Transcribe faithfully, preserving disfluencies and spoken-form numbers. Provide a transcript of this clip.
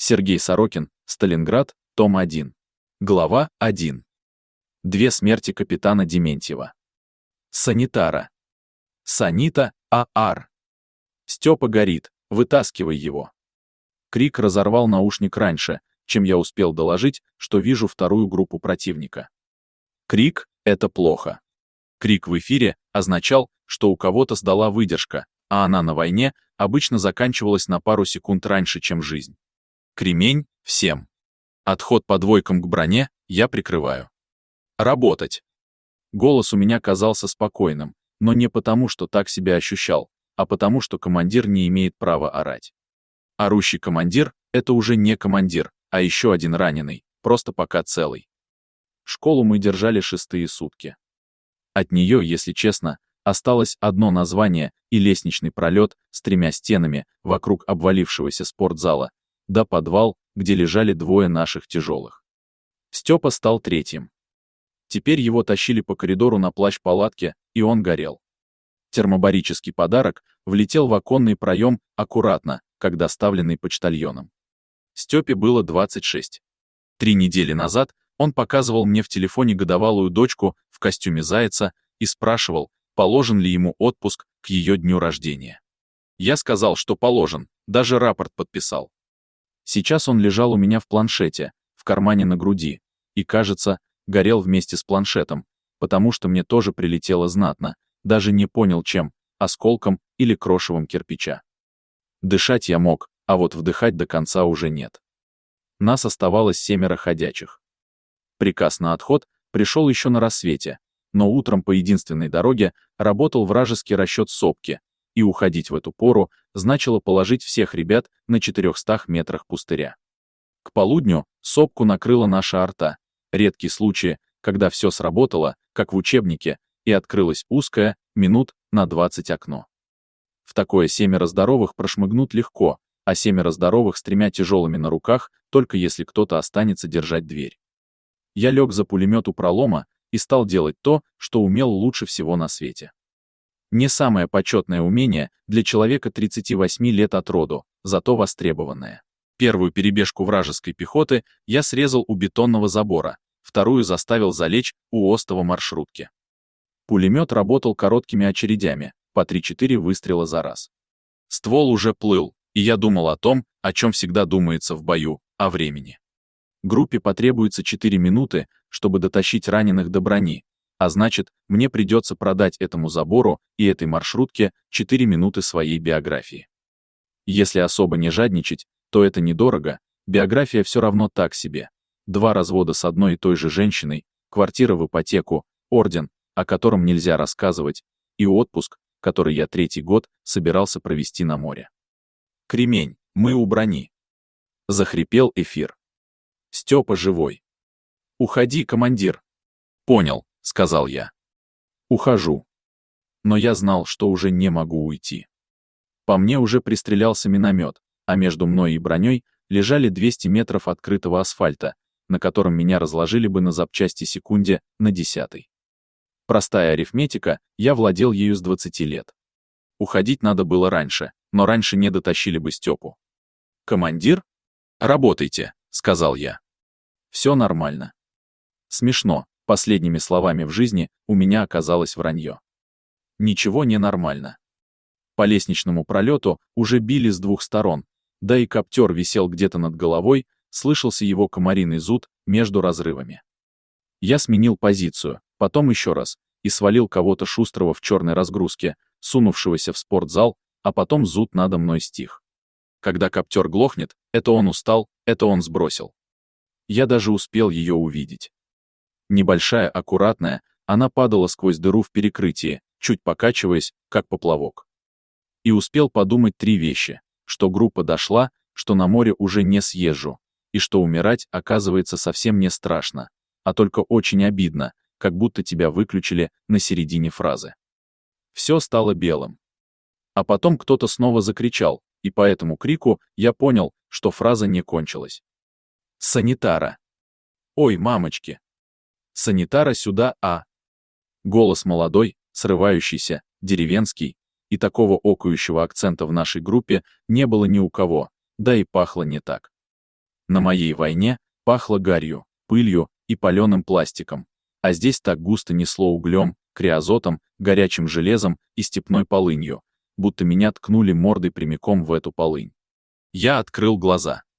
Сергей Сорокин, Сталинград, том один. Глава один. Две смерти капитана Дементьева. Санитара. Санита, А.Ар. Степа горит, вытаскивай его. Крик разорвал наушник раньше, чем я успел доложить, что вижу вторую группу противника. Крик — это плохо. Крик в эфире означал, что у кого-то сдала выдержка, а она на войне обычно заканчивалась на пару секунд раньше, чем жизнь. Кремень всем. Отход по двойкам к броне я прикрываю. Работать. Голос у меня казался спокойным, но не потому, что так себя ощущал, а потому, что командир не имеет права орать. Орущий командир — это уже не командир, а еще один раненый, просто пока целый. Школу мы держали шестые сутки. От нее, если честно, осталось одно название и лестничный пролет с тремя стенами вокруг обвалившегося спортзала, да подвал, где лежали двое наших тяжелых. Степа стал третьим. Теперь его тащили по коридору на плащ-палатке, и он горел. Термобарический подарок влетел в оконный проем аккуратно, как доставленный почтальоном. Степе было двадцать шесть. Три недели назад он показывал мне в телефоне годовалую дочку в костюме зайца и спрашивал, положен ли ему отпуск к ее дню рождения. Я сказал, что положен, даже рапорт подписал. Сейчас он лежал у меня в планшете, в кармане на груди, и, кажется, горел вместе с планшетом, потому что мне тоже прилетело знатно, даже не понял чем, осколком или крошевом кирпича. Дышать я мог, а вот вдыхать до конца уже нет. Нас оставалось семеро ходячих. Приказ на отход пришел еще на рассвете, но утром по единственной дороге работал вражеский расчет сопки, и уходить в эту пору значило положить всех ребят на четырехстах метрах пустыря. К полудню сопку накрыла наша арта, редкие случаи, когда все сработало, как в учебнике, и открылось узкое, минут на двадцать окно. В такое семеро здоровых прошмыгнут легко, а семеро здоровых с тремя тяжелыми на руках, только если кто-то останется держать дверь. Я лег за пулемет у пролома и стал делать то, что умел лучше всего на свете. Не самое почетное умение для человека тридцати восьми лет от роду, зато востребованное. Первую перебежку вражеской пехоты я срезал у бетонного забора, вторую заставил залечь у остова маршрутки. Пулемет работал короткими очередями, по три-четыре выстрела за раз. Ствол уже плыл, и я думал о том, о чем всегда думается в бою, о времени. Группе потребуется четыре минуты, чтобы дотащить раненых до брони, а значит, мне придется продать этому забору и этой маршрутке четыре минуты своей биографии. Если особо не жадничать, то это недорого, биография все равно так себе. Два развода с одной и той же женщиной, квартира в ипотеку, орден, о котором нельзя рассказывать, и отпуск, который я третий год собирался провести на море. Кремень, мы у брони. Захрипел эфир. Степа живой. Уходи, командир. Понял, сказал я. Ухожу. Но я знал, что уже не могу уйти. По мне уже пристрелялся миномет, а между мной и броней лежали двести метров открытого асфальта, на котором меня разложили бы на запчасти секунде на десятой. Простая арифметика, я владел ею с двадцати лет. Уходить надо было раньше, но раньше не дотащили бы Степу. «Командир? Работайте», — сказал я. Все нормально. Смешно, последними словами в жизни у меня оказалось вранье. Ничего не нормально. По лестничному пролету уже били с двух сторон, да и коптер висел где-то над головой, слышался его комариный зуд между разрывами. Я сменил позицию, потом еще раз, и свалил кого-то шустрого в черной разгрузке, сунувшегося в спортзал, а потом зуд надо мной стих. Когда коптер глохнет, это он устал, это он сбросил. Я даже успел ее увидеть. Небольшая, аккуратная, она падала сквозь дыру в перекрытии, чуть покачиваясь, как поплавок. И успел подумать три вещи, что группа дошла, что на море уже не съезжу, и что умирать, оказывается, совсем не страшно, а только очень обидно, как будто тебя выключили на середине фразы. Все стало белым. А потом кто-то снова закричал, и по этому крику я понял, что фраза не кончилась. «Санитара! Ой, мамочки! Санитара сюда, а!» Голос молодой, срывающийся, деревенский, и такого окающего акцента в нашей группе не было ни у кого, да и пахло не так. На моей войне пахло гарью, пылью и паленым пластиком, а здесь так густо несло углем, криозотом, горячим железом и степной полынью, будто меня ткнули мордой прямиком в эту полынь. Я открыл глаза.